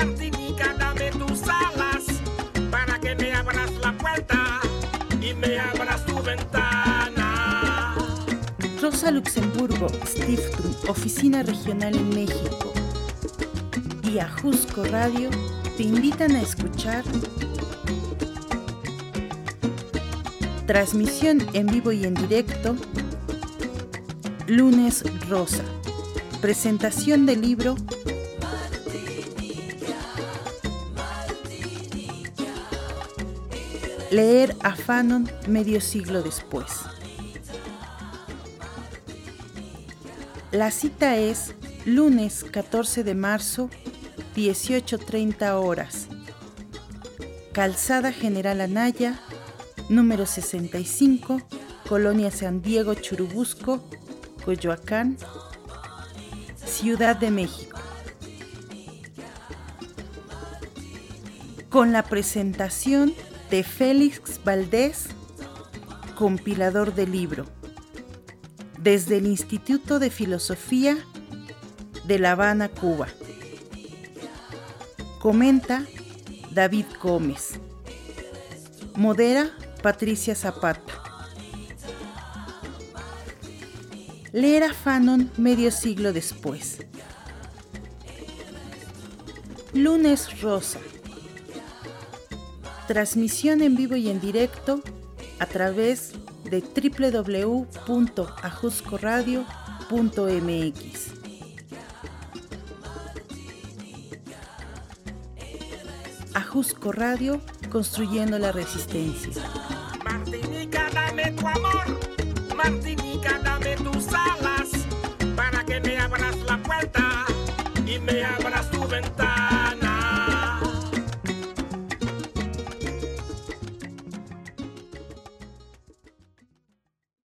Martinica, dame tus alas para que me abras la puerta y me abras tu ventana. Rosa Luxemburgo Stiftung, Oficina Regional en México, y Ajusco Radio te invitan a escuchar transmisión en vivo y en directo, Lunes Rosa, presentación del libro Leer a Fanon medio siglo después. La cita es lunes 14 de marzo, 18:30 horas. Calzada General Anaya, número 65, Colonia San Diego, Churubusco, Coyoacán, Ciudad de México. Con la presentación de Félix Valdés, compilador del libro, desde el Instituto de Filosofía de La Habana, Cuba. Comenta David Gómez. Modera Patricia Zapata. Leer a Fanon medio siglo después. Lunes Rosa. Transmisión en vivo y en directo a través de www.ajuscoradio.mx. Ajusco Radio, construyendo la resistencia. Martinica, dame tu amor. Martinica, dame tus alas para que me abras la puerta y me abras tu ventana.